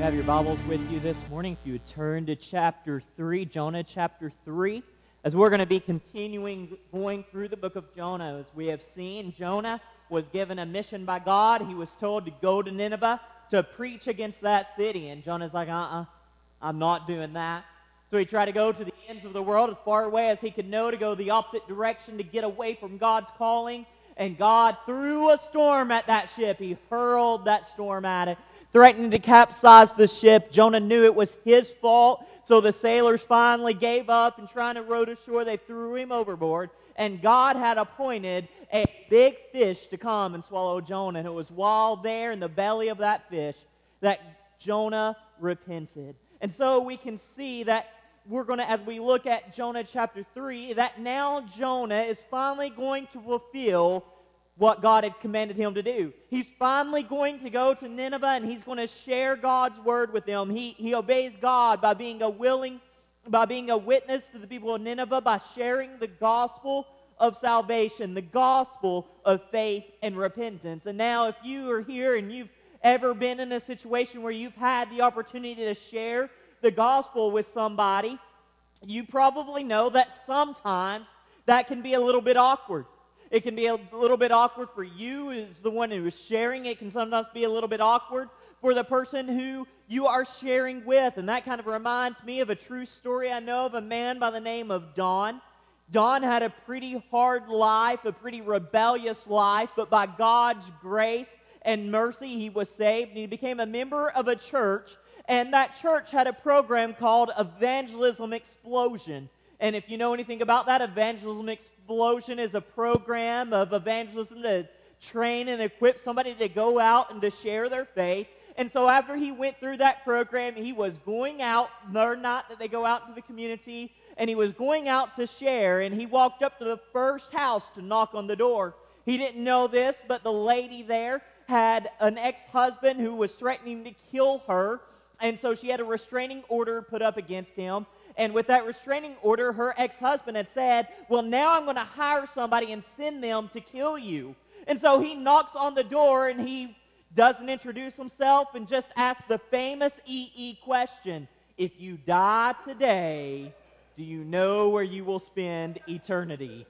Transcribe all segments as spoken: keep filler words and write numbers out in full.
You have your Bibles with you this morning. If you would turn to chapter three, Jonah chapter three, as we're going to be continuing going through the book of Jonah. As we have seen, Jonah was given a mission by God. He was told to go to Nineveh to preach against that city. And Jonah's like, uh-uh, I'm not doing that. So he tried to go to the ends of the world, as far away as he could know, to go the opposite direction, to get away from God's calling. And God threw a storm at that ship. He hurled that storm at it, threatening to capsize the ship. Jonah knew it was his fault, so the sailors finally gave up and trying to row to shore, they threw him overboard. And God had appointed a big fish to come and swallow Jonah. And it was while there in the belly of that fish that Jonah repented. And so we can see that we're going to, as we look at Jonah chapter three, that now Jonah is finally going to fulfill what God had commanded him to do. He's finally going to go to Nineveh and he's going to share God's word with them. He, he obeys God by being a willing, by being a witness to the people of Nineveh, by sharing the gospel of salvation, the gospel of faith and repentance. And now if you are here and you've ever been in a situation where you've had the opportunity to share the gospel with somebody, you probably know that sometimes that can be a little bit awkward. It can be a little bit awkward for you as the one who is sharing. It can sometimes be a little bit awkward for the person who you are sharing with. And that kind of reminds me of a true story I know of a man by the name of Don. Don had a pretty hard life, a pretty rebellious life, but by God's grace and mercy, he was saved, and he became a member of a church. And that church had a program called Evangelism Explosion. And if you know anything about that, Evangelism Explosion is a program of evangelism to train and equip somebody to go out and to share their faith. And so after he went through that program, he was going out, or not that they go out into the community, and he was going out to share, and he walked up to the first house to knock on the door. He didn't know this, but the lady there had an ex-husband who was threatening to kill her. And so she had a restraining order put up against him. And with that restraining order, her ex-husband had said, well, now I'm going to hire somebody and send them to kill you. And so he knocks on the door and he doesn't introduce himself and just asks the famous E E question, if you die today, do you know where you will spend eternity?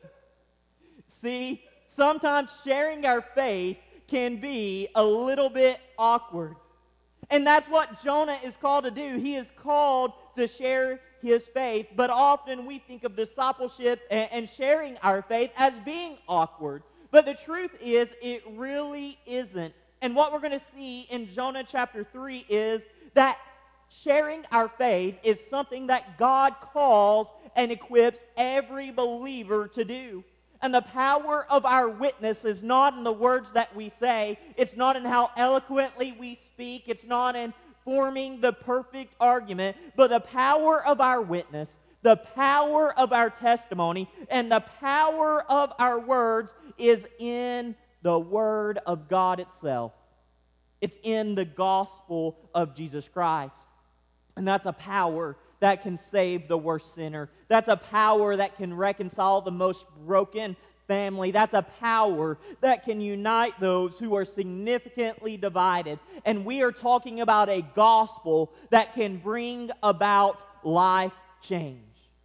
See, sometimes sharing our faith can be a little bit awkward. And that's what Jonah is called to do. He is called to share his faith, but often we think of discipleship and, and sharing our faith as being awkward. But the truth is, it really isn't. And what we're going to see in Jonah chapter three is that sharing our faith is something that God calls and equips every believer to do. And the power of our witness is not in the words that we say. It's not in how eloquently we speak. It's not in forming the perfect argument. But the power of our witness, the power of our testimony, and the power of our words is in the Word of God itself. It's in the gospel of Jesus Christ. And that's a power that can save the worst sinner. That's a power that can reconcile the most broken family. That's a power that can unite those who are significantly divided. And we are talking about a gospel that can bring about life change.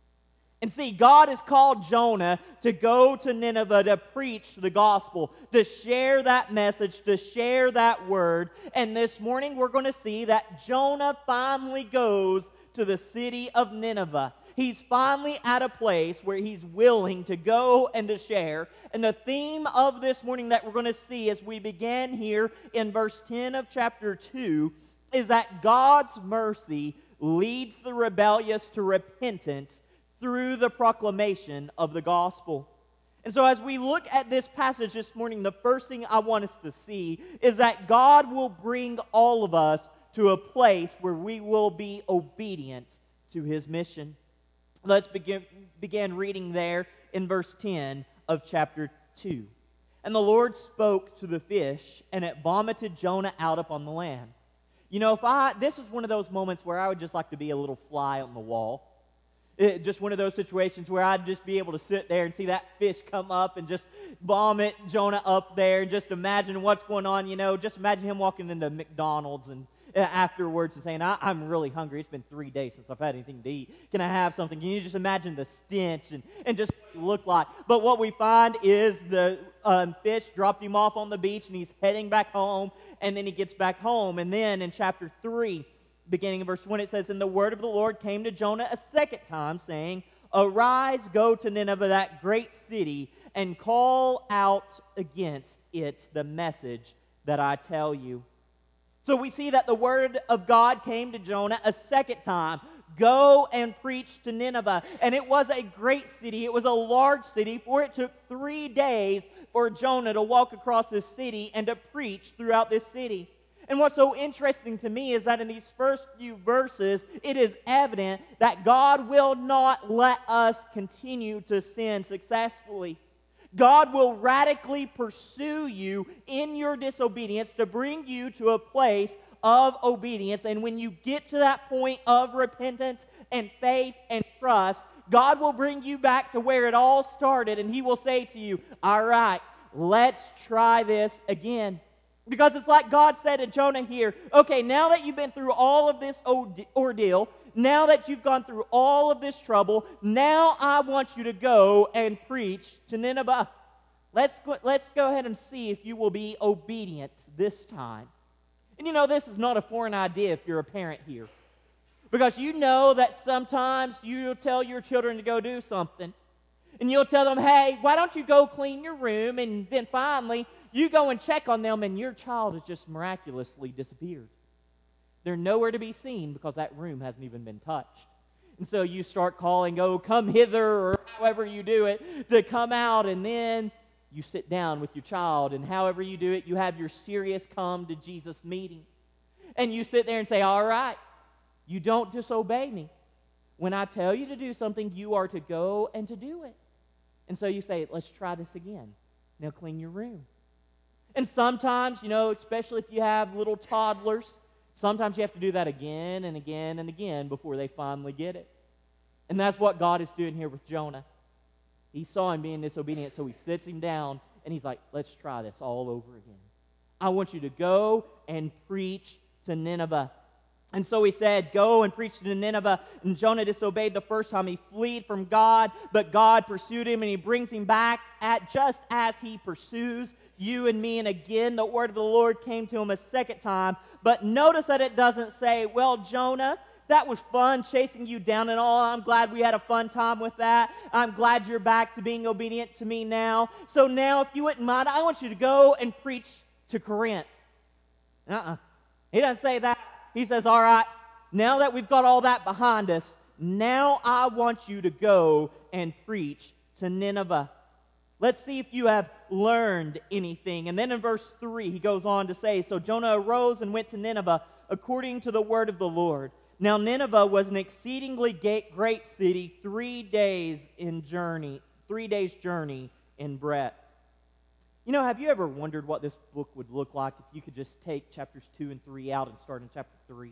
And see, God has called Jonah to go to Nineveh to preach the gospel, to share that message, to share that word. And this morning we're going to see that Jonah finally goes to the city of Nineveh. He's finally at a place where he's willing to go and to share. And the theme of this morning that we're going to see as we begin here in verse ten of chapter two is that God's mercy leads the rebellious to repentance through the proclamation of the gospel. And so as we look at this passage this morning, the first thing I want us to see is that God will bring all of us to a place where we will be obedient to His mission. Let's begin, begin reading there in verse ten of chapter two. And the Lord spoke to the fish, and it vomited Jonah out upon the land. You know, if I, this is one of those moments where I would just like to be a little fly on the wall. It, just one of those situations where I'd just be able to sit there and see that fish come up and just vomit Jonah up there and just imagine what's going on, you know. Just imagine him walking into McDonald's and, uh, afterwards and saying, I, I'm really hungry. It's been three days since I've had anything to eat. Can I have something? Can you just imagine the stench and, and just what it looked like? But what we find is the um, fish dropped him off on the beach, and he's heading back home, and then he gets back home. And then in chapter three, beginning in verse one, it says, And the word of the Lord came to Jonah a second time, saying, Arise, go to Nineveh, that great city, and call out against it the message that I tell you. So we see that the word of God came to Jonah a second time. Go and preach to Nineveh. And it was a great city. It was a large city, for it took three days for Jonah to walk across this city and to preach throughout this city. And what's so interesting to me is that in these first few verses, it is evident that God will not let us continue to sin successfully. God will radically pursue you in your disobedience to bring you to a place of obedience. And when you get to that point of repentance and faith and trust, God will bring you back to where it all started, and He will say to you, all right, let's try this again. Because it's like God said to Jonah here, okay, now that you've been through all of this ordeal, now that you've gone through all of this trouble, now I want you to go and preach to Nineveh. Let's go, let's go ahead and see if you will be obedient this time. And you know, this is not a foreign idea if you're a parent here. Because you know that sometimes you'll tell your children to go do something. And you'll tell them, hey, why don't you go clean your room? And then finally, you go and check on them, and your child has just miraculously disappeared. They're nowhere to be seen because that room hasn't even been touched. And so you start calling, oh, come hither, or however you do it, to come out, and then you sit down with your child, and however you do it, you have your serious come to Jesus meeting. And you sit there and say, all right, you don't disobey me. When I tell you to do something, you are to go and to do it. And so you say, let's try this again. Now clean your room. And sometimes, you know, especially if you have little toddlers, sometimes you have to do that again and again and again before they finally get it. And that's what God is doing here with Jonah. He saw him being disobedient, so he sits him down, and he's like, let's try this all over again. I want you to go and preach to Nineveh. And so he said, go and preach to Nineveh. And Jonah disobeyed the first time. He fled from God, but God pursued him, and he brings him back at just as he pursues you and me. And again, the word of the Lord came to him a second time. But notice that it doesn't say, well, Jonah, that was fun chasing you down and all. I'm glad we had a fun time with that. I'm glad you're back to being obedient to me now. So now, if you wouldn't mind, I want you to go and preach to Corinth. Uh-uh. He doesn't say that. He says, all right, now that we've got all that behind us, now I want you to go and preach to Nineveh. Let's see if you have learned anything. And then in verse three, he goes on to say, so Jonah arose and went to Nineveh according to the word of the Lord. Now Nineveh was an exceedingly great city, three days in journey, three days journey in breadth. You know, have you ever wondered what this book would look like if you could just take chapters two and three out and start in chapter three?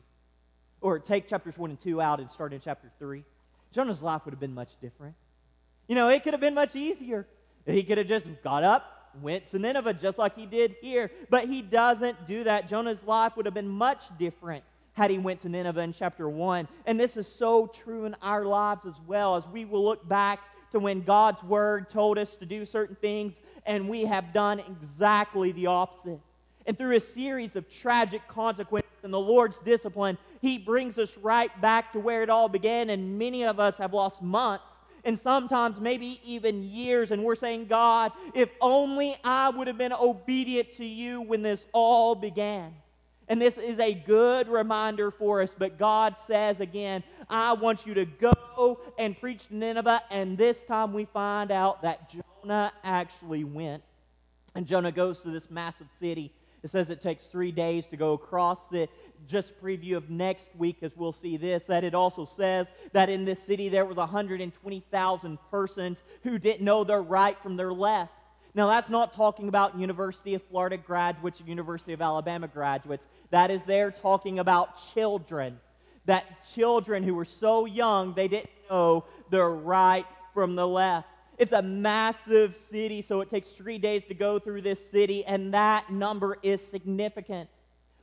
Or take chapters one and two out and start in chapter three? Jonah's life would have been much different. You know, it could have been much easier. He could have just got up, went to Nineveh just like he did here. But he doesn't do that. Jonah's life would have been much different had he went to Nineveh in chapter one. And this is so true in our lives as well, as we will look back to when God's word told us to do certain things, and we have done exactly the opposite. And through a series of tragic consequences and the Lord's discipline, He brings us right back to where it all began, and many of us have lost months, and sometimes maybe even years, and we're saying, God, if only I would have been obedient to you when this all began. And this is a good reminder for us, but God says again, I want you to go and preach to Nineveh, and this time we find out that Jonah actually went. And Jonah goes to this massive city. It says it takes three days to go across it. Just preview of next week, as we'll see this, that it also says that in this city there was one hundred twenty thousand persons who didn't know their right from their left. Now, that's not talking about University of Florida graduates or University of Alabama graduates. That is there talking about children. That children who were so young, they didn't know their right from the left. It's a massive city, so it takes three days to go through this city, and that number is significant.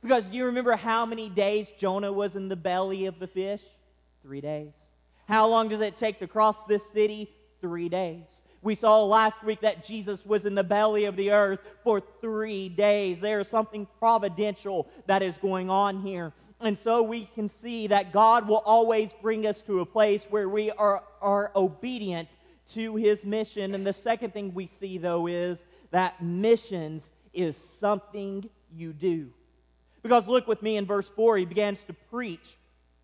Because do you remember how many days Jonah was in the belly of the fish? Three days. How long does it take to cross this city? Three days. We saw last week that Jesus was in the belly of the earth for three days. There is something providential that is going on here. And so we can see that God will always bring us to a place where we are, are obedient to His mission. And the second thing we see, though, is that missions is something you do. Because look with me in verse four, he begins to preach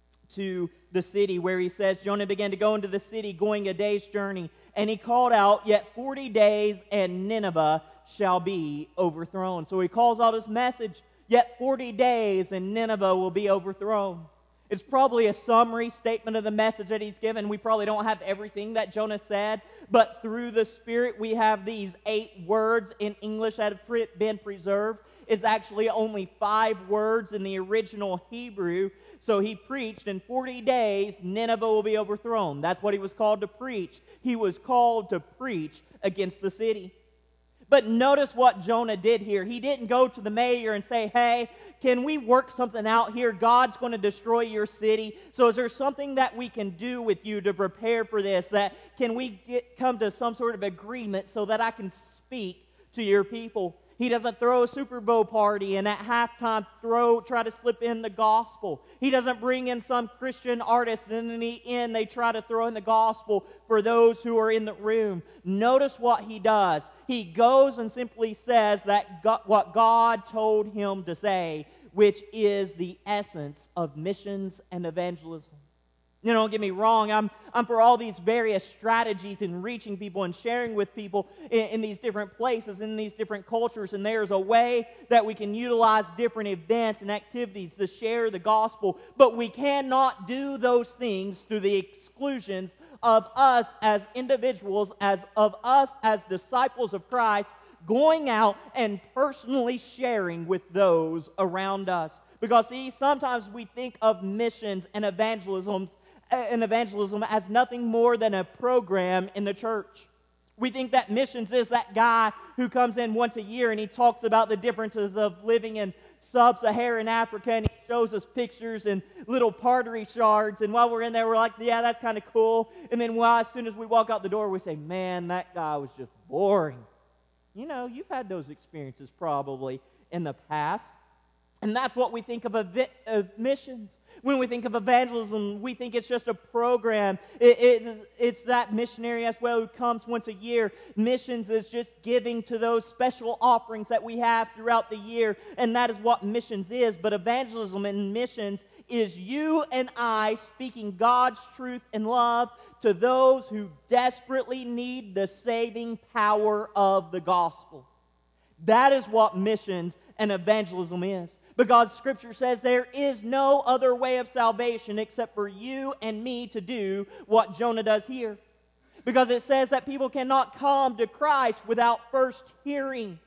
to the city where he says, Jonah began to go into the city going a day's journey, and he called out, yet forty days and Nineveh shall be overthrown. So he calls out his message, yet forty days and Nineveh will be overthrown. It's probably a summary statement of the message that he's given. We probably don't have everything that Jonah said, but through the Spirit we have these eight words in English that have been preserved. It's actually only five words in the original Hebrew. So he preached, in forty days Nineveh will be overthrown. That's what he was called to preach. He was called to preach against the city. But notice what Jonah did here. He didn't go to the mayor and say, hey, can we work something out here? God's going to destroy your city. So is there something that we can do with you to prepare for this? That can we get, come to some sort of agreement so that I can speak to your people? He doesn't throw a Super Bowl party and at halftime throw, try to slip in the gospel. He doesn't bring in some Christian artist and in the end they try to throw in the gospel for those who are in the room. Notice what he does. He goes and simply says that God, what God told him to say, which is the essence of missions and evangelism. You know, don't get me wrong, I'm, I'm for all these various strategies in reaching people and sharing with people in, in these different places, in these different cultures, and there's a way that we can utilize different events and activities to share the gospel, but we cannot do those things through the exclusions of us as individuals, as of us as disciples of Christ, going out and personally sharing with those around us. Because, see, sometimes we think of missions and evangelism and evangelism as nothing more than a program in the church. We think that missions is that guy who comes in once a year and he talks about the differences of living in sub-Saharan Africa, and he shows us pictures and little pottery shards, and while we're in there we're like, yeah, that's kind of cool, and then well, as soon as we walk out the door we say, man, that guy was just boring. You know, you've had those experiences probably in the past. And that's what we think of, ev- of missions. When we think of evangelism, we think it's just a program. It, it, it's that missionary as well who comes once a year. Missions is just giving to those special offerings that we have throughout the year, and that is what missions is. But evangelism and missions is you and I speaking God's truth and love to those who desperately need the saving power of the gospel. That is what missions and evangelism is. Because Scripture says there is no other way of salvation except for you and me to do what Jonah does here. Because it says that people cannot come to Christ without first hearing.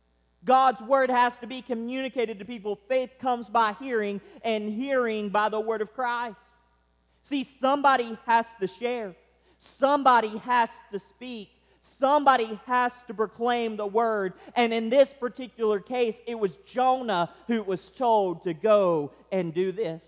God's word has to be communicated to people. Faith comes by hearing, and hearing by the word of Christ. See, somebody has to share. Somebody has to speak. Somebody has to proclaim the word. And in this particular case, it was Jonah who was told to go and do this.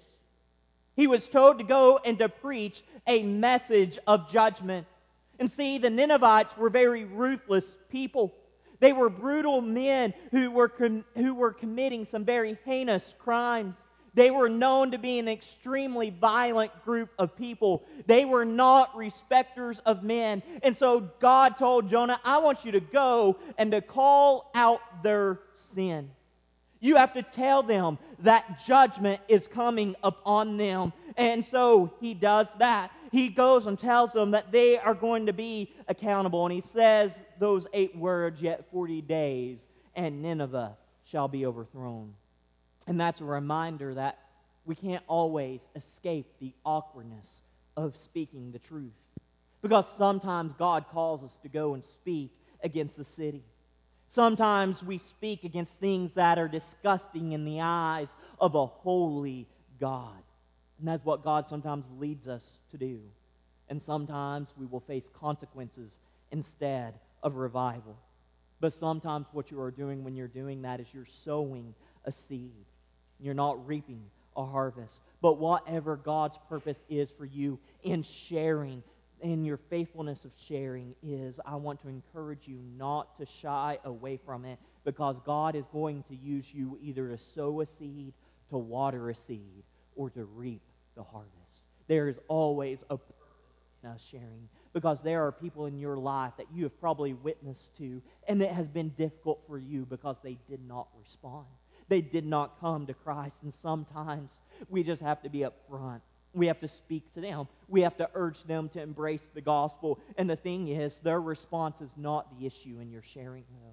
He was told to go and to preach a message of judgment. And see, the Ninevites were very ruthless people. They were brutal men who were, com- who were committing some very heinous crimes. They were known to be an extremely violent group of people. They were not respecters of men. And so God told Jonah, I want you to go and to call out their sin. You have to tell them that judgment is coming upon them. And so he does that. He goes and tells them that they are going to be accountable. And he says those eight words, yet forty days, and Nineveh shall be overthrown. And that's a reminder that we can't always escape the awkwardness of speaking the truth. Because sometimes God calls us to go and speak against the city. Sometimes we speak against things that are disgusting in the eyes of a holy God. And that's what God sometimes leads us to do. And sometimes we will face consequences instead of revival. But sometimes what you are doing when you're doing that is you're sowing a seed. You're not reaping a harvest. But whatever God's purpose is for you in sharing, in your faithfulness of sharing is, I want to encourage you not to shy away from it, because God is going to use you either to sow a seed, to water a seed, or to reap the harvest. There is always a purpose in us sharing, because there are people in your life that you have probably witnessed to, and it has been difficult for you because they did not respond. They did not come to Christ, and sometimes we just have to be upfront. We have to speak to them. We have to urge them to embrace the gospel. And the thing is, their response is not the issue in your sharing, though.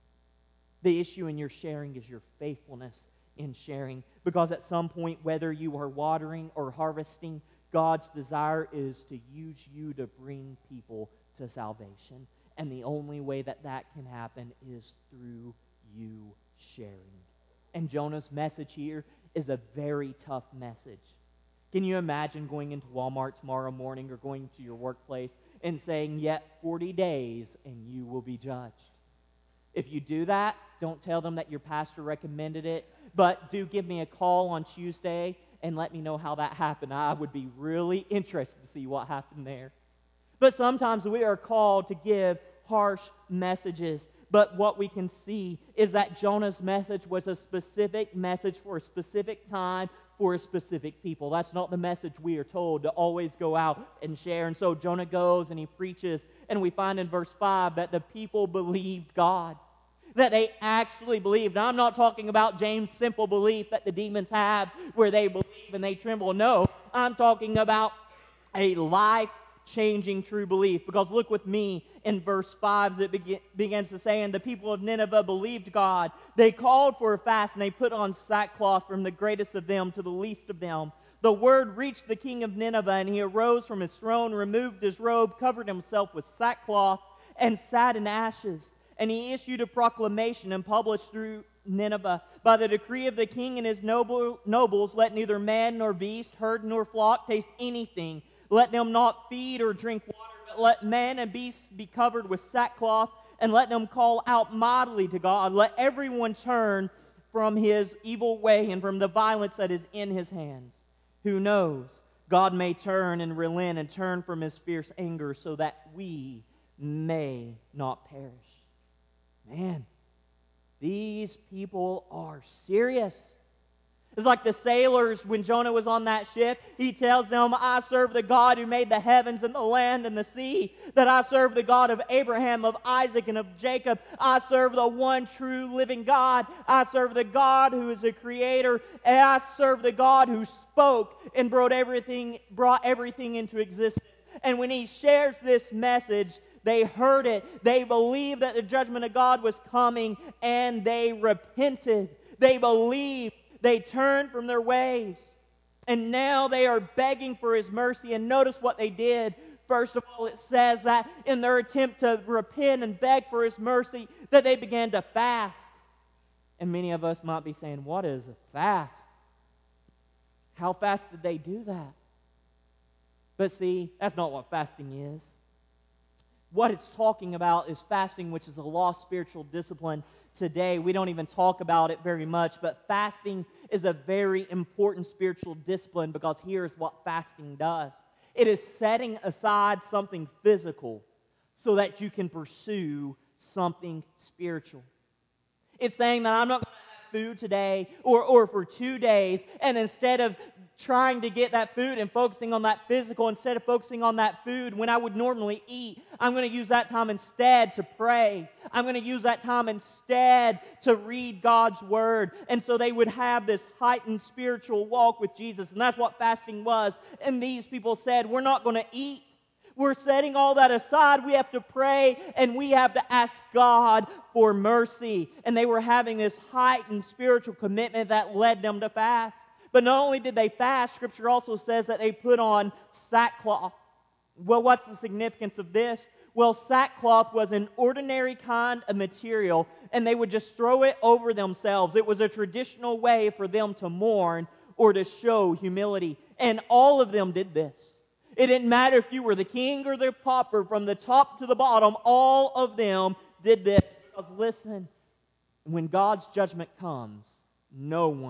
The issue in your sharing is your faithfulness in sharing. Because at some point, whether you are watering or harvesting, God's desire is to use you to bring people to salvation. And the only way that that can happen is through you sharing. And Jonah's message here is a very tough message. Can you imagine going into Walmart tomorrow morning or going to your workplace and saying, yet forty days and you will be judged? If you do that, don't tell them that your pastor recommended it, but do give me a call on Tuesday and let me know how that happened. I would be really interested to see what happened there. But sometimes we are called to give harsh messages. But what we can see is that Jonah's message was a specific message for a specific time, for a specific people. That's not the message we are told to always go out and share. And so Jonah goes and he preaches, and we find in verse five that the people believed God, that they actually believed. Now, I'm not talking about James' simple belief that the demons have where they believe and they tremble. No, I'm talking about a life-changing true belief. Because look with me in verse five as it begin, begins to say, and the people of Nineveh believed God. They called for a fast, and they put on sackcloth from the greatest of them to the least of them. The word reached the king of Nineveh, and he arose from his throne, removed his robe, covered himself with sackcloth, and sat in ashes. And he issued a proclamation and published through Nineveh, by the decree of the king and his noble, nobles, let neither man nor beast, herd nor flock taste anything. Let them not feed or drink water, but let man and beast be covered with sackcloth, and let them call out mightily to God. Let everyone turn from his evil way and from the violence that is in his hands. Who knows? God may turn and relent and turn from his fierce anger, so that we may not perish. Man, these people are serious. It's like the sailors when Jonah was on that ship. He tells them, I serve the God who made the heavens and the land and the sea. That I serve the God of Abraham, of Isaac, and of Jacob. I serve the one true living God. I serve the God who is a creator. And I serve the God who spoke and brought everything, brought everything into existence. And when he shares this message, they heard it. They believed that the judgment of God was coming, and they repented. They believed. They turned from their ways. And now they are begging for his mercy. And notice what they did. First of all, it says that in their attempt to repent and beg for his mercy, that they began to fast. And many of us might be saying, what is a fast? How fast did they do that? But see, that's not what fasting is. What it's talking about is fasting, which is a lost spiritual discipline. Today, we don't even talk about it very much, but fasting is a very important spiritual discipline, because here's what fasting does. It is setting aside something physical so that you can pursue something spiritual. It's saying that I'm not going to have food today or, or for two days, and instead of trying to get that food and focusing on that physical, instead of focusing on that food when I would normally eat, I'm going to use that time instead to pray. I'm going to use that time instead to read God's Word. And so they would have this heightened spiritual walk with Jesus. And that's what fasting was. And these people said, we're not going to eat. We're setting all that aside. We have to pray, and we have to ask God for mercy. And they were having this heightened spiritual commitment that led them to fast. But not only did they fast, Scripture also says that they put on sackcloth. Well, what's the significance of this? Well, sackcloth was an ordinary kind of material, and they would just throw it over themselves. It was a traditional way for them to mourn or to show humility. And all of them did this. It didn't matter if you were the king or the pauper, from the top to the bottom, all of them did this. Because listen, when God's judgment comes, no one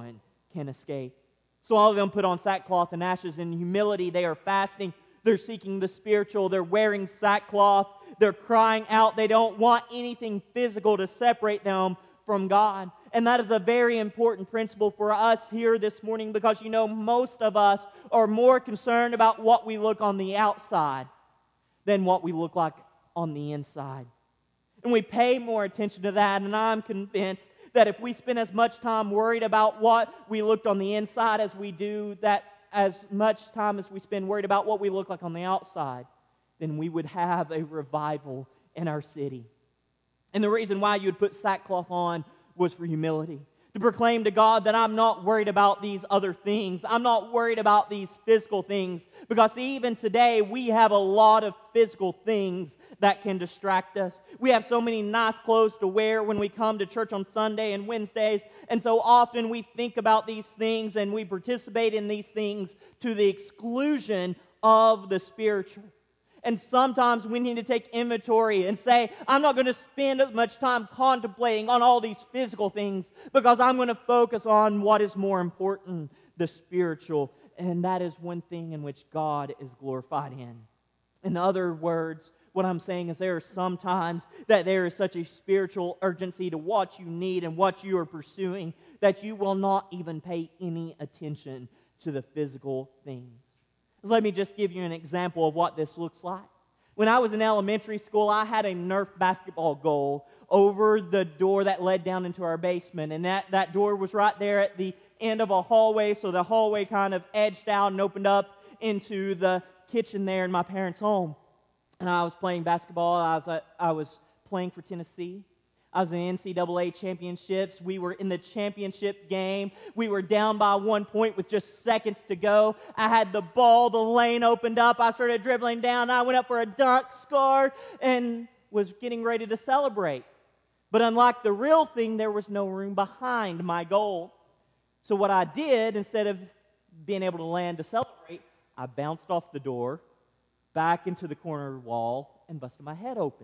can escape. So all of them put on sackcloth and ashes in humility. They are fasting. They're seeking the spiritual. They're wearing sackcloth. They're crying out. They don't want anything physical to separate them from God. And that is a very important principle for us here this morning, because you know most of us are more concerned about what we look on the outside than what we look like on the inside. And we pay more attention to that, and I'm convinced that if we spend as much time worried about what we looked on the inside as we do that as much time as we spend worried about what we look like on the outside, then we would have a revival in our city. And the reason why you would put sackcloth on was for humility. To proclaim to God that I'm not worried about these other things. I'm not worried about these physical things. Because even today, we have a lot of physical things that can distract us. We have so many nice clothes to wear when we come to church on Sunday and Wednesdays. And so often we think about these things and we participate in these things to the exclusion of the spiritual. And sometimes we need to take inventory and say, I'm not going to spend as much time contemplating on all these physical things, because I'm going to focus on what is more important, the spiritual. And that is one thing in which God is glorified in. In other words, what I'm saying is there are some times that there is such a spiritual urgency to what you need and what you are pursuing that you will not even pay any attention to the physical things. Let me just give you an example of what this looks like. When I was in elementary school, I had a Nerf basketball goal over the door that led down into our basement. And that, that door was right there at the end of a hallway, so the hallway kind of edged out and opened up into the kitchen there in my parents' home. And I was playing basketball. I was, uh, I was playing for Tennessee. I was in N C double A championships. We were in the championship game. We were down by one point with just seconds to go. I had the ball. The lane opened up. I started dribbling down. I went up for a dunk, scored, and was getting ready to celebrate. But unlike the real thing, there was no room behind my goal. So what I did, instead of being able to land to celebrate, I bounced off the door, back into the corner wall, and busted my head open.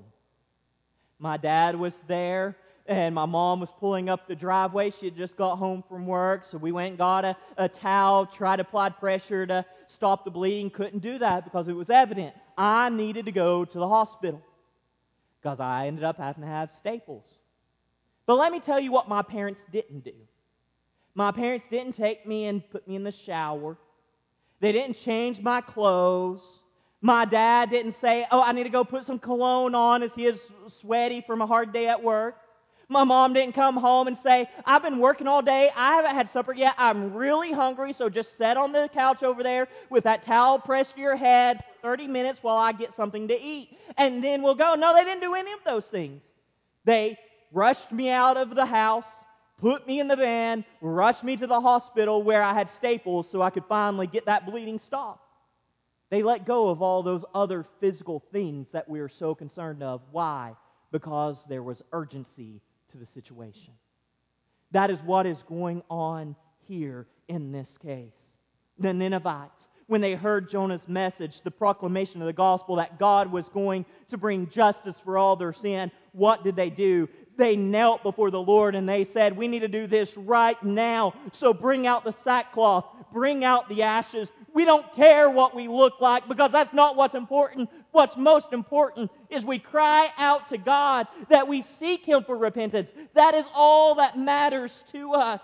My dad was there, and my mom was pulling up the driveway. She had just got home from work, so we went and got a, a towel, tried to apply pressure to stop the bleeding. Couldn't do that because it was evident I needed to go to the hospital because I ended up having to have staples. But let me tell you what my parents didn't do. My parents didn't take me and put me in the shower. They didn't change my clothes. My dad didn't say, oh, I need to go put some cologne on as he is sweaty from a hard day at work. My mom didn't come home and say, I've been working all day. I haven't had supper yet. I'm really hungry, so just sit on the couch over there with that towel pressed to your head for thirty minutes while I get something to eat, and then we'll go. No, they didn't do any of those things. They rushed me out of the house, put me in the van, rushed me to the hospital where I had staples so I could finally get that bleeding stopped. They let go of all those other physical things that we are so concerned of. Why? Because there was urgency to the situation. That is what is going on here in this case. The Ninevites, when they heard Jonah's message, the proclamation of the gospel that God was going to bring justice for all their sin, what did they do? They knelt before the Lord and they said, we need to do this right now. So bring out the sackcloth, bring out the ashes. We don't care what we look like because that's not what's important. What's most important is we cry out to God, that we seek Him for repentance. That is all that matters to us.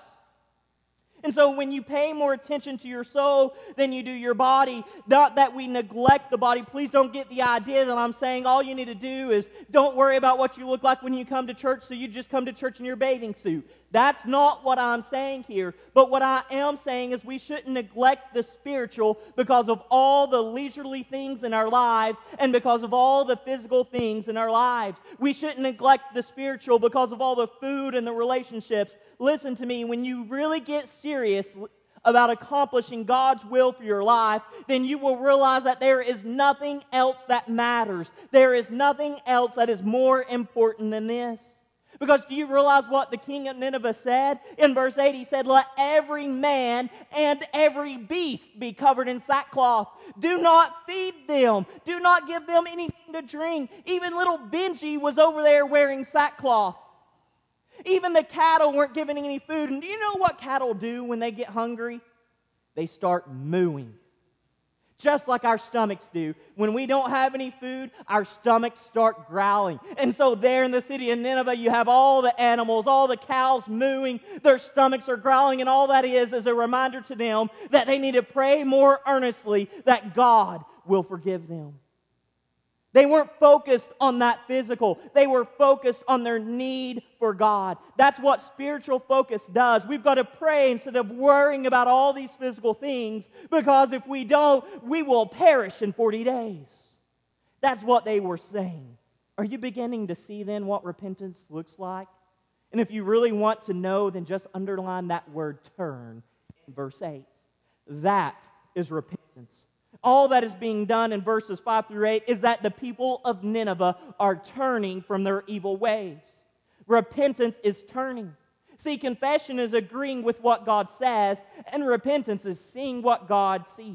And so when you pay more attention to your soul than you do your body, not that we neglect the body. Please don't get the idea that I'm saying all you need to do is don't worry about what you look like when you come to church, so you just come to church in your bathing suit. That's not what I'm saying here. But what I am saying is we shouldn't neglect the spiritual because of all the leisurely things in our lives and because of all the physical things in our lives. We shouldn't neglect the spiritual because of all the food and the relationships. Listen to me, when you really get serious about accomplishing God's will for your life, then you will realize that there is nothing else that matters. There is nothing else that is more important than this. Because do you realize what the king of Nineveh said? In verse eight, he said, let every man and every beast be covered in sackcloth. Do not feed them. Do not give them anything to drink. Even little Benji was over there wearing sackcloth. Even the cattle weren't given any food. And do you know what cattle do when they get hungry? They start mooing. Just like our stomachs do. When we don't have any food, our stomachs start growling. And so there in the city of Nineveh, you have all the animals, all the cows mooing. Their stomachs are growling, and all that is is a reminder to them that they need to pray more earnestly that God will forgive them. They weren't focused on that physical. They were focused on their need for God. That's what spiritual focus does. We've got to pray instead of worrying about all these physical things, because if we don't, we will perish in forty days. That's what they were saying. Are you beginning to see then what repentance looks like? And if you really want to know, then just underline that word turn in verse eight. That is repentance. All that is being done in verses five through eight is that the people of Nineveh are turning from their evil ways. Repentance is turning. See, confession is agreeing with what God says, and repentance is seeing what God sees.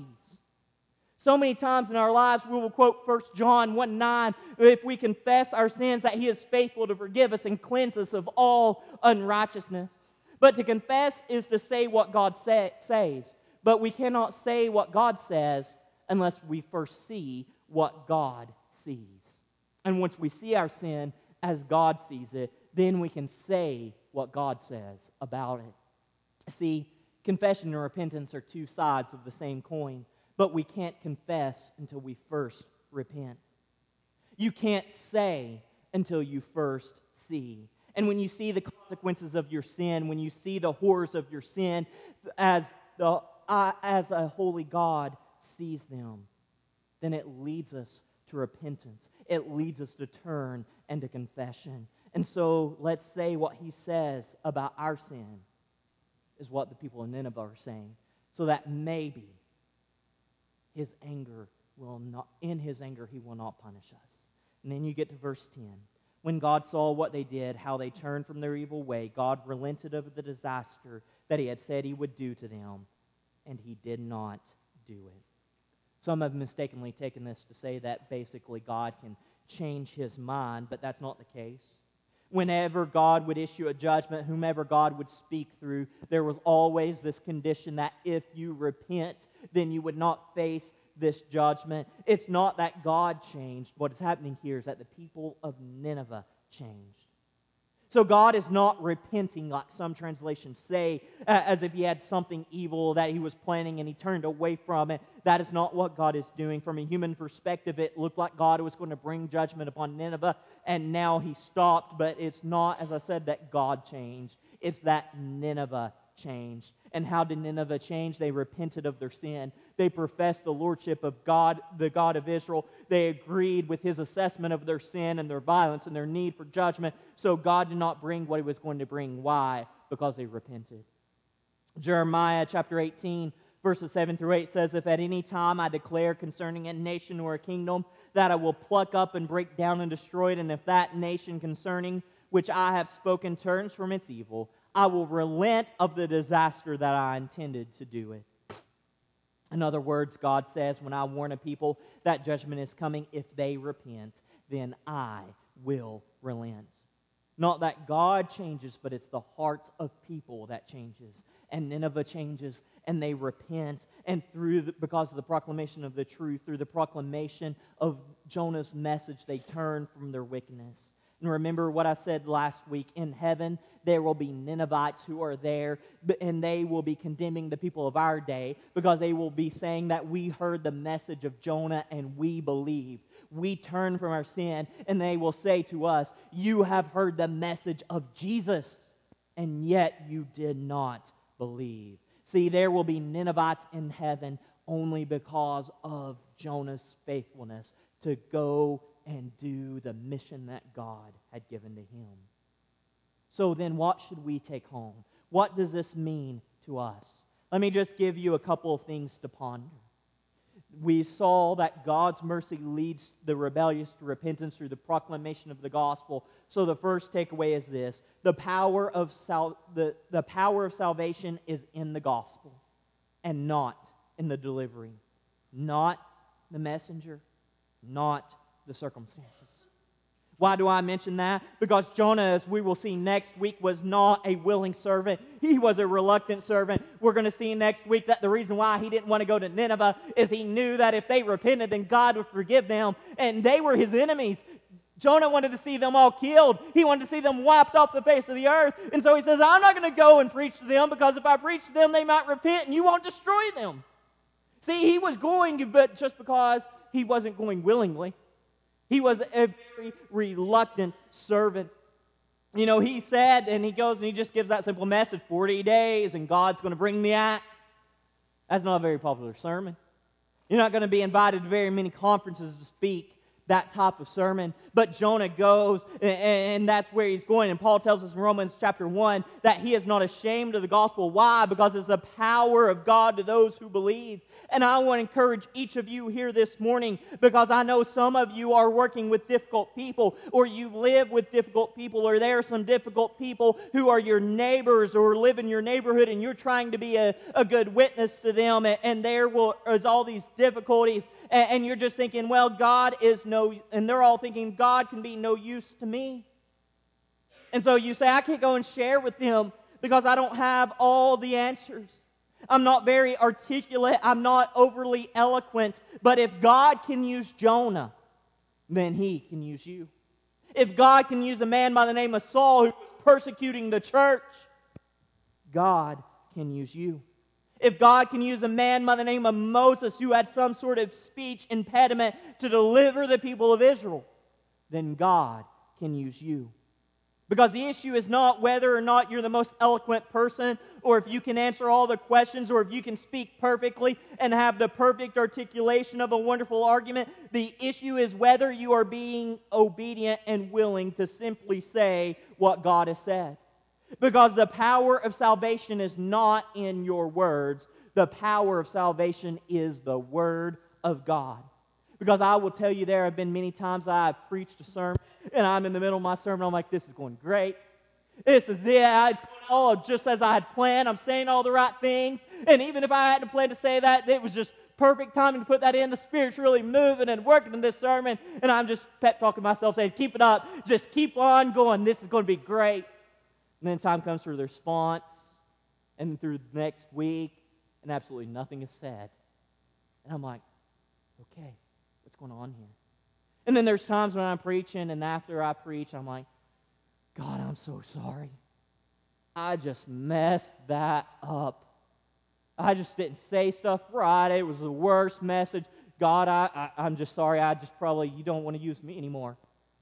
So many times in our lives we will quote First John one nine, if we confess our sins, that He is faithful to forgive us and cleanse us of all unrighteousness. But to confess is to say what God say, says. But we cannot say what God says unless we first see what God sees. And once we see our sin as God sees it, then we can say what God says about it. See, confession and repentance are two sides of the same coin, but we can't confess until we first repent. You can't say until you first see. And when you see the consequences of your sin, when you see the horrors of your sin as the uh, as a holy God sees them, then it leads us to repentance. It leads us to turn and to confession. And so let's say what He says about our sin is what the people of Nineveh are saying, so that maybe His anger will not, in His anger He will not punish us. And then you get to verse ten. When God saw what they did, how they turned from their evil way, God relented of the disaster that He had said He would do to them, and He did not do it. Some have mistakenly taken this to say that basically God can change His mind, but that's not the case. Whenever God would issue a judgment, whomever God would speak through, there was always this condition that if you repent, then you would not face this judgment. It's not that God changed. What is happening here is that the people of Nineveh changed. So God is not repenting like some translations say, uh, as if He had something evil that He was planning and He turned away from it. That is not what God is doing. From a human perspective, it looked like God was going to bring judgment upon Nineveh, and now He stopped. But it's not, as I said, that God changed. It's that Nineveh changed. And how did Nineveh change? They repented of their sin. They professed the lordship of God, the God of Israel. They agreed with His assessment of their sin and their violence and their need for judgment. So God did not bring what He was going to bring. Why? Because they repented. Jeremiah chapter eighteen, verses seven through eight says, if at any time I declare concerning a nation or a kingdom that I will pluck up and break down and destroy it, and if that nation concerning which I have spoken turns from its evil, I will relent of the disaster that I intended to do it. In other words, God says, when I warn a people that judgment is coming, if they repent, then I will relent. Not that God changes, but it's the hearts of people that changes. And Nineveh changes, and they repent. And through the, because of the proclamation of the truth, through the proclamation of Jonah's message, they turn from their wickedness. And remember what I said last week. In heaven, there will be Ninevites who are there, and they will be condemning the people of our day because they will be saying that we heard the message of Jonah and we believed. We turned from our sin, and they will say to us, you have heard the message of Jesus, and yet you did not believe. See, there will be Ninevites in heaven only because of Jonah's faithfulness to go and do the mission that God had given to him. So then what should we take home? What does this mean to us? Let me just give you a couple of things to ponder. We saw that God's mercy leads the rebellious to repentance through the proclamation of the gospel. So the first takeaway is this: the power of sal- the, the power of salvation is in the gospel and not in the delivery, not the messenger, not the circumstances. Why do I mention that? Because Jonah, as we will see next week, was not a willing servant. He was a reluctant servant. We're going to see next week that the reason why he didn't want to go to Nineveh is he knew that if they repented, then God would forgive them, and they were his enemies. Jonah wanted to see them all killed. He wanted to see them wiped off the face of the earth. And so he says, I'm not going to go and preach to them, because if I preach to them, they might repent and you won't destroy them. See, he was going, but just because he wasn't going willingly. He was a very reluctant servant. You know, he said, and he goes and he just gives that simple message, forty days and God's going to bring the axe. That's not a very popular sermon. You're not going to be invited to very many conferences to speak that type of sermon. But Jonah goes, and that's where he's going. And Paul tells us in Romans chapter one that he is not ashamed of the gospel. Why? Because it's the power of God to those who believe. And I want to encourage each of you here this morning, because I know some of you are working with difficult people, or you live with difficult people, or there are some difficult people who are your neighbors or live in your neighborhood, and you're trying to be a, a good witness to them, and, and there will, is all these difficulties, and, and you're just thinking, well, God is no, and they're all thinking, God can be no use to me. And so you say, I can't go and share with them because I don't have all the answers. I'm not very articulate. I'm not overly eloquent. But if God can use Jonah, then he can use you. If God can use a man by the name of Saul who was persecuting the church, God can use you. If God can use a man by the name of Moses who had some sort of speech impediment to deliver the people of Israel, then God can use you. Because the issue is not whether or not you're the most eloquent person, or if you can answer all the questions, or if you can speak perfectly and have the perfect articulation of a wonderful argument. The issue is whether you are being obedient and willing to simply say what God has said. Because the power of salvation is not in your words. The power of salvation is the Word of God. Because I will tell you, there have been many times I've preached a sermon, and I'm in the middle of my sermon, I'm like, this is going great. This is it. It's going all just as I had planned. I'm saying all the right things. And even if I had to plan to say that, it was just perfect timing to put that in. The Spirit's really moving and working in this sermon. And I'm just pep talking myself, saying, keep it up. Just keep on going. This is going to be great. And then time comes for the response, and through the next week, and absolutely nothing is said. And I'm like, okay, what's going on here? And then there's times when I'm preaching, and after I preach, I'm like, God, I'm so sorry. I just messed that up. I just didn't say stuff right. It was the worst message. God, I, I, I'm just sorry. I just probably, you don't want to use me anymore.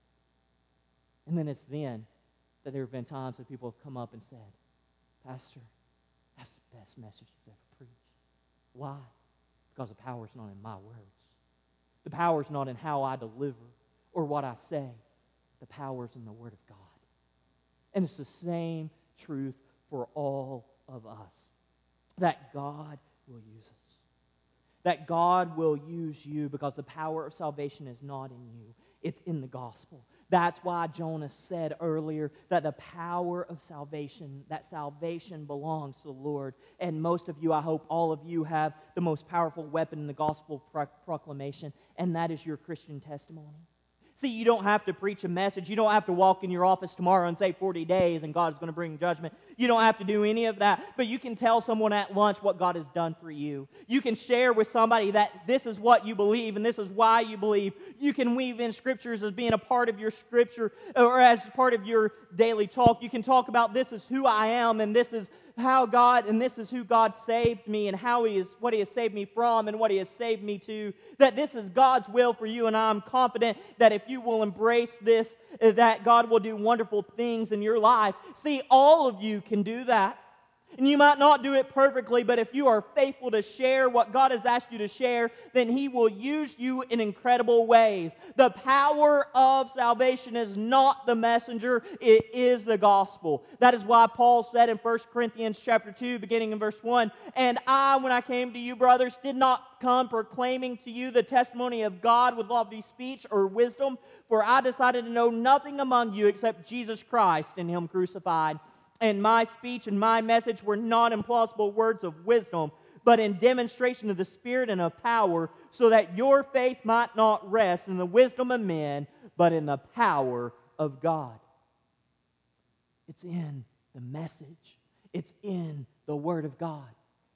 And then it's then that there have been times that people have come up and said, Pastor, that's the best message you've ever preached. Why? Because the power's not in my words. The power's not in how I deliver or what I say. The power's in the Word of God. And it's the same truth for all of us. That God will use us. That God will use you, because the power of salvation is not in you. It's in the gospel. That's why Jonah said earlier that the power of salvation, that salvation belongs to the Lord. And most of you, I hope all of you, have the most powerful weapon in the gospel pro- proclamation, and that is your Christian testimony. See, you don't have to preach a message. You don't have to walk in your office tomorrow and say forty days and God's going to bring judgment. You don't have to do any of that. But you can tell someone at lunch what God has done for you. You can share with somebody that this is what you believe and this is why you believe. You can weave in scriptures as being a part of your scripture or as part of your daily talk. You can talk about this is who I am and this is how God, and this is who God saved me and how He is, what He has saved me from and what He has saved me to, that this is God's will for you, and I'm confident that if you will embrace this, that God will do wonderful things in your life. See, all of you can do that. And you might not do it perfectly, but if you are faithful to share what God has asked you to share, then He will use you in incredible ways. The power of salvation is not the messenger, it is the gospel. That is why Paul said in First Corinthians chapter two, beginning in verse one, "And I, when I came to you, brothers, did not come proclaiming to you the testimony of God with lofty speech or wisdom, for I decided to know nothing among you except Jesus Christ and Him crucified. And my speech and my message were not in plausible words of wisdom, but in demonstration of the Spirit and of power, so that your faith might not rest in the wisdom of men, but in the power of God. It's in the message. It's in the Word of God.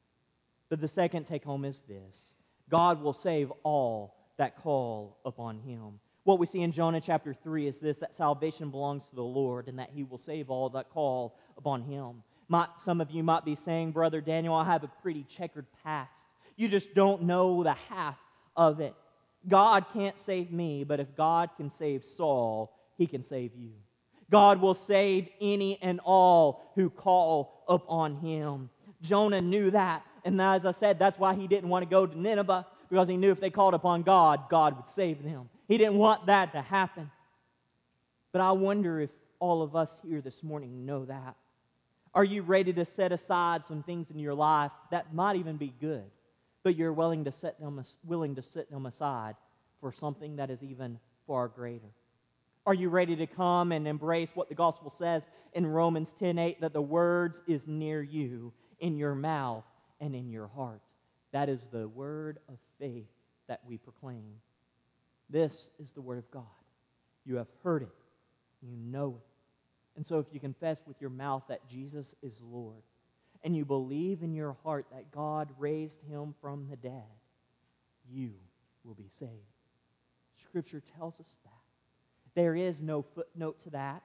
But the second take home is this: God will save all that call upon Him. What we see in Jonah chapter three is this, that salvation belongs to the Lord and that He will save all that call upon Him. Might, some of you might be saying, Brother Daniel, I have a pretty checkered past. You just don't know the half of it. God can't save me, but if God can save Saul, He can save you. God will save any and all who call upon Him. Jonah knew that, and as I said, that's why he didn't want to go to Nineveh, because he knew if they called upon God, God would save them. He didn't want that to happen. But I wonder if all of us here this morning know that. Are you ready to set aside some things in your life that might even be good, but you're willing to set them, willing to set them aside for something that is even far greater? Are you ready to come and embrace what the gospel says in Romans ten eight, that the words is near you, in your mouth and in your heart? That is the word of faith that we proclaim. This is the word of God. You have heard it. You know it. And so if you confess with your mouth that Jesus is Lord, and you believe in your heart that God raised Him from the dead, you will be saved. Scripture tells us that. There is no footnote to that.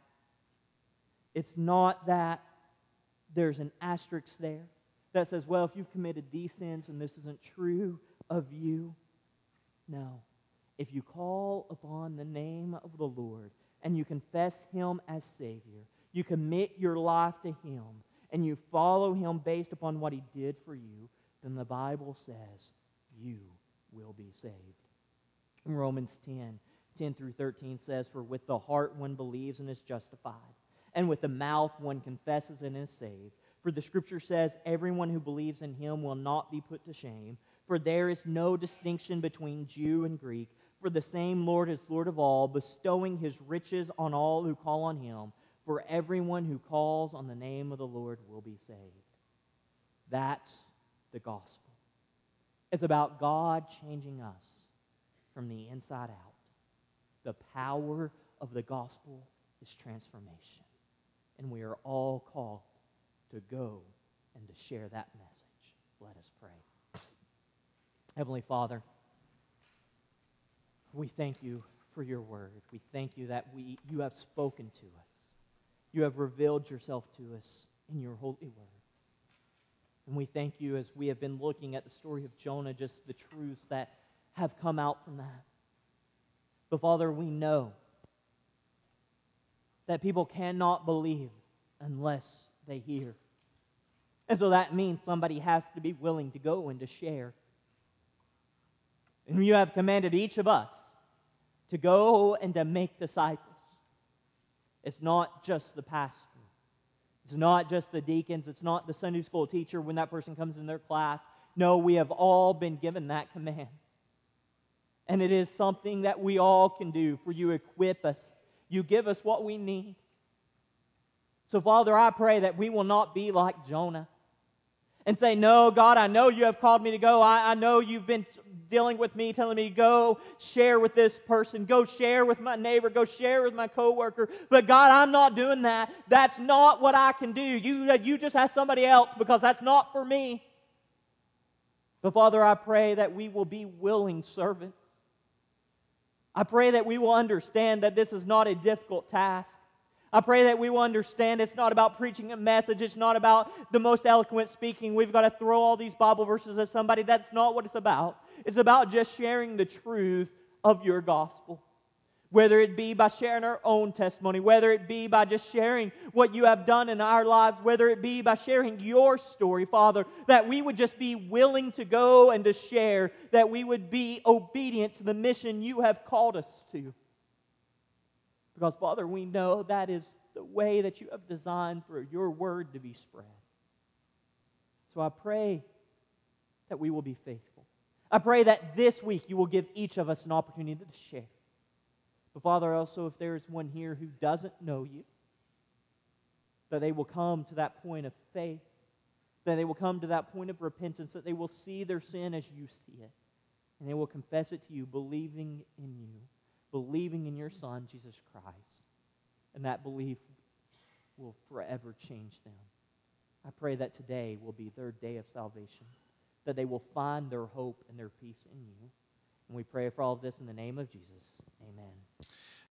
It's not that there's an asterisk there that says, well, if you've committed these sins and this isn't true of you. No. If you call upon the name of the Lord and you confess Him as Savior, you commit your life to Him, and you follow Him based upon what He did for you, then the Bible says you will be saved. In Romans ten, ten through thirteen says, for with the heart one believes and is justified, and with the mouth one confesses and is saved. For the Scripture says, everyone who believes in Him will not be put to shame. For there is no distinction between Jew and Greek, for the same Lord is Lord of all, bestowing His riches on all who call on Him. For everyone who calls on the name of the Lord will be saved. That's the gospel. It's about God changing us from the inside out. The power of the gospel is transformation. And we are all called to go and to share that message. Let us pray. Heavenly Father, we thank You for Your word. We thank You that we You have spoken to us. You have revealed Yourself to us in Your holy word. And we thank You as we have been looking at the story of Jonah, just the truths that have come out from that. But Father, we know that people cannot believe unless they hear. And so that means somebody has to be willing to go and to share. And You have commanded each of us to go and to make disciples. It's not just the pastor. It's not just the deacons. It's not the Sunday school teacher when that person comes in their class. No, we have all been given that command. And it is something that we all can do, for You equip us. You give us what we need. So, Father, I pray that we will not be like Jonah and say, no, God, I know You have called me to go. I, I know You've been dealing with me, telling me to go share with this person, go share with my neighbor, go share with my coworker. But God, I'm not doing that. That's not what I can do. You, you just have somebody else, because that's not for me. But Father, I pray that we will be willing servants. I pray that we will understand that this is not a difficult task. I pray that we will understand it's not about preaching a message. It's not about the most eloquent speaking. We've got to throw all these Bible verses at somebody. That's not what it's about. It's about just sharing the truth of Your gospel. Whether it be by sharing our own testimony, whether it be by just sharing what You have done in our lives, whether it be by sharing Your story, Father, that we would just be willing to go and to share, that we would be obedient to the mission You have called us to. Because, Father, we know that is the way that You have designed for Your word to be spread. So I pray that we will be faithful. I pray that this week You will give each of us an opportunity to share. But, Father, also, if there is one here who doesn't know You, that they will come to that point of faith, that they will come to that point of repentance, that they will see their sin as You see it, and they will confess it to You, believing in You. believing in your Son, Jesus Christ. And that belief will forever change them. I pray that today will be their day of salvation, that they will find their hope and their peace in you. And we pray for all of this in the name of Jesus. Amen.